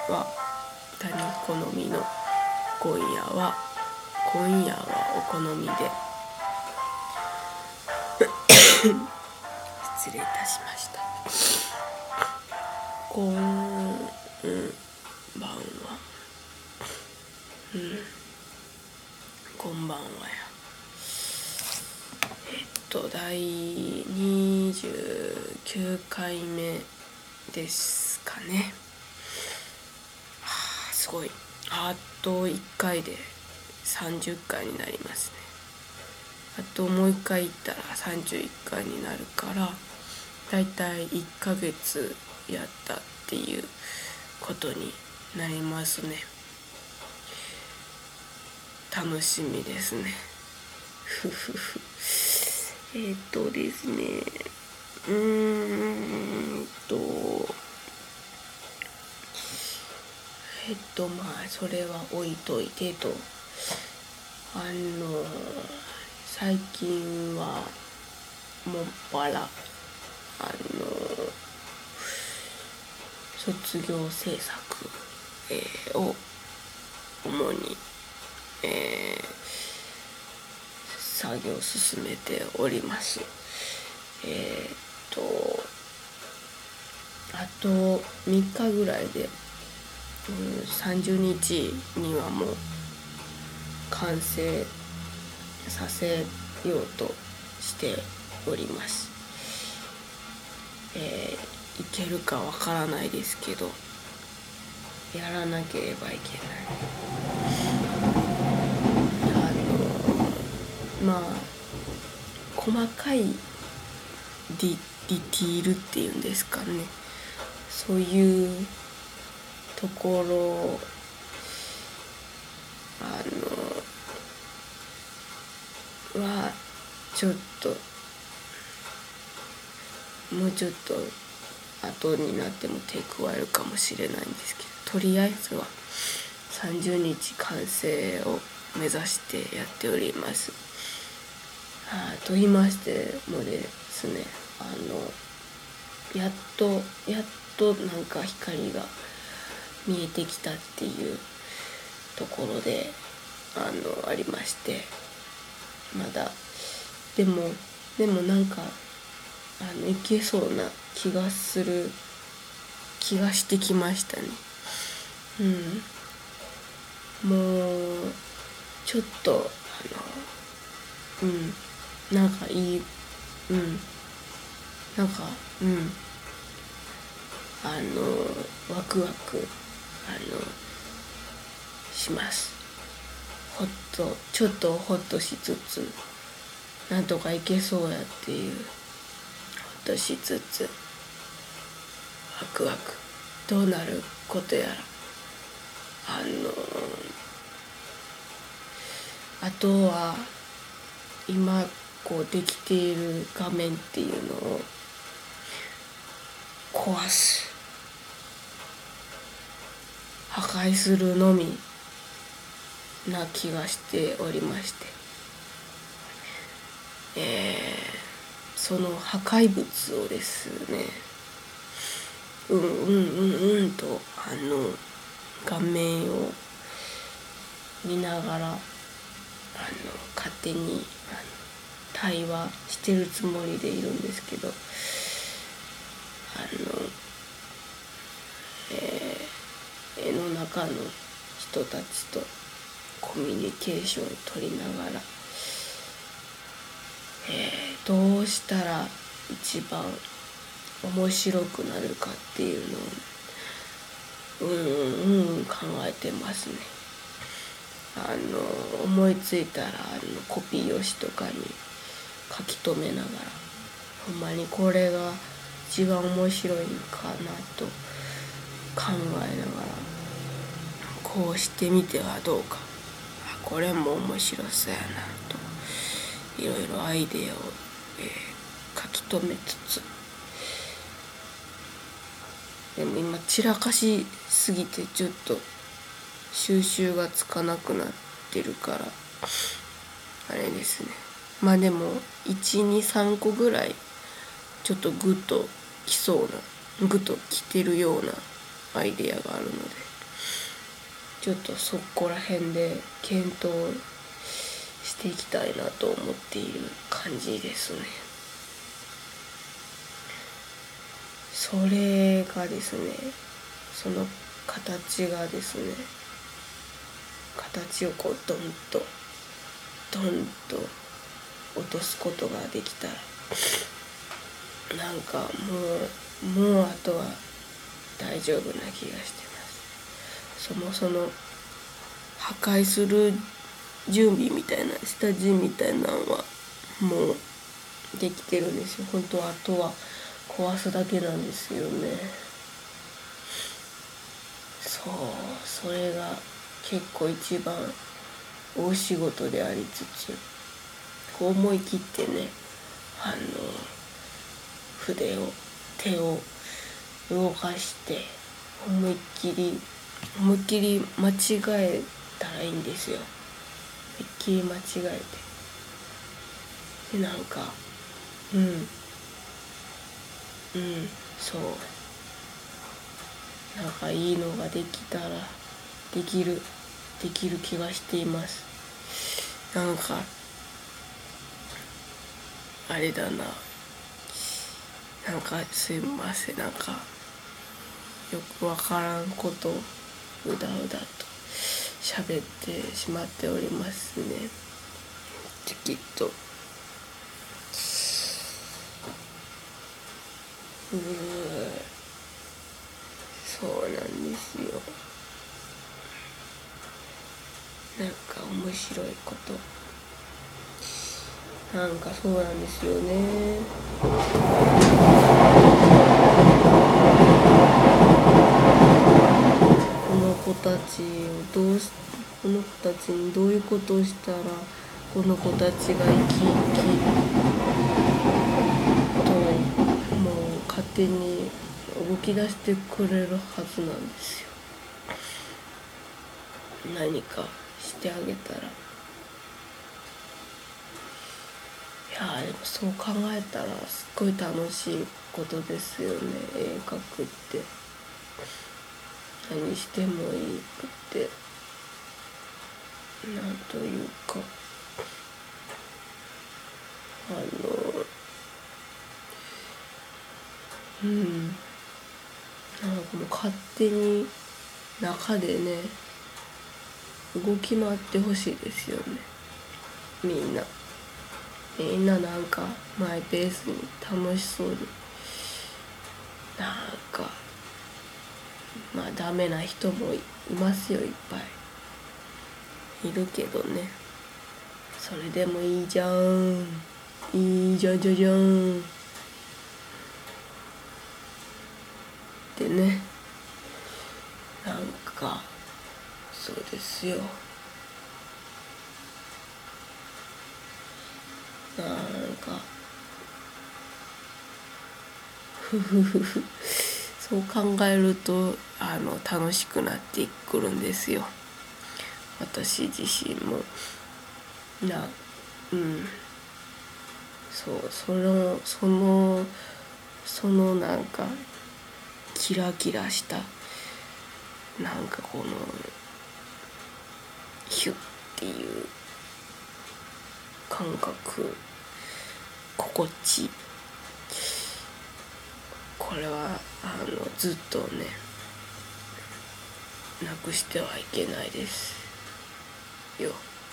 は他人好みの今夜はお好みで失礼いたしました。こんばんは。こんばんはや。第29回目ですかね。すごい。あと1回で30回になりますね。あともう1回行ったら31回になるから、だいたい1ヶ月やったっていうことになりますね。楽しみですね。ですね。それは置いといてと、最近はもっぱら卒業制作、を主に、作業を進めております。あと3日ぐらいで、30日にはもう完成させようとしております。いけるかわからないですけど、やらなければいけない。細かいディティールっていうんですかね、そういうところはちょっともうちょっと後になっても手加えるかもしれないんですけど、とりあえずは30日完成を目指してやっております。と言いましてもですね、やっとなんか光が見えてきたっていうところでありまして、まだでもなんかいけそうな気がしてきましたね。もうちょっとなんかいいワクワクします。ちょっとホッとしつつ、なんとかいけそうやっていう、ホッとしつつ、ワクワクどうなることやら、あとは今こうできている画面っていうのを壊す、破壊するのみな気がしておりまして、その破壊物をですね、と画面を見ながら勝手に対話してるつもりでいるんですけど、絵の中の人たちとコミュニケーションを取りながら、どうしたら一番面白くなるかっていうのを考えてますね。思いついたらコピー用紙とかに書き留めながら、ほんまにこれが一番面白いのかなと考えながら、こうしてみてはどうか、これも面白そうやなと、いろいろアイデアを、書き留めつつ、でも今散らかしすぎてちょっと収集がつかなくなってるから、あれですね。でも 1,2,3 個ぐらいちょっとグッときてるようなアイデアがあるので、 ちょっとそこら辺で検討していきたいなと思っている感じですね。それがですね、その形がですね、形をこうドンと落とすことができたら、なんかもうあとは大丈夫な気がしてます。その破壊する準備みたいな、下地みたいなのはもうできてるんですよ。本当はあとは壊すだけなんですよね。それが結構一番大仕事でありつつ、こう思い切ってね、手を動かして思いっきり間違えたらいいんですよ。思いっきり間違えて、でなんかそうなんかいいのができたらできる気がしています。なんかあれだな、なんかすいません、なんかよくわからんことをうだうだと喋ってしまっておりますね。きっとそうなんですよ。なんか面白いこと、なんかそうなんですよね。この子たちにどういうことをしたらこの子たちが生きともう勝手に動き出してくれるはずなんですよ。何かしてあげたら。いやでもそう考えたらすっごい楽しいことですよね。絵描くって何してもいいくってなんというかなんかもう勝手に中でね動き回ってほしいですよね。みんななんかマイペースに楽しそうに、なんかまあダメな人もいますよ、いっぱいいるけどね、それでもいいじゃんってね、なんかそうですよ。なんかそう考えると楽しくなってくるんですよ、私自身も。そのなんかキラキラしたなんかこのヒュッっていう感覚、心地、これはずっとねなくしてはいけないですよ。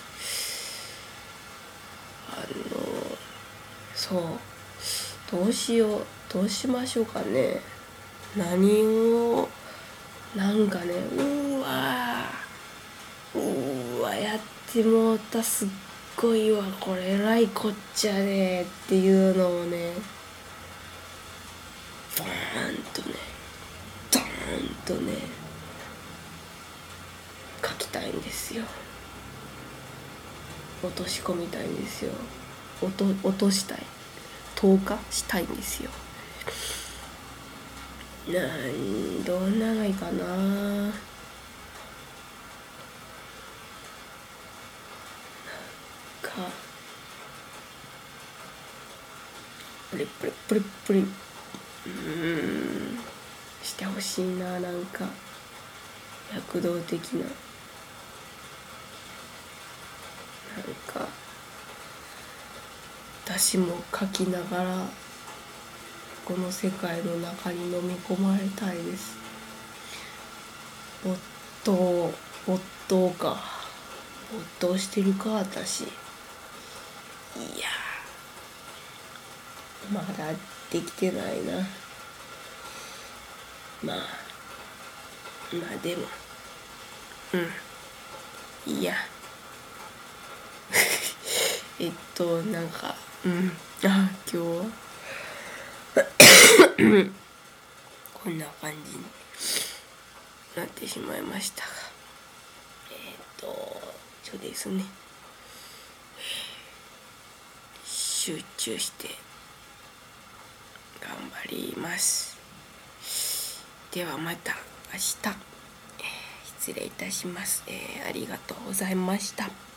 そうどうしましょうかね。何をなんかねうわやってもうた、すっごいわこれえらいこっちゃねっていうのをねドーンとね書きたいんですよ。落とし込みたいんですよ。落としたい、投下したいんですよ。どんなのがいいかな。プリしてほしいな。なんか躍動的なか私も書きながらこの世界の中に飲み込まれたいです。没頭か。没頭してるか私。いやまだできてないな。まあでもいやなんか今日はこんな感じになってしまいましたが、そうですね、集中して頑張ります。ではまた明日、失礼いたします。ありがとうございました。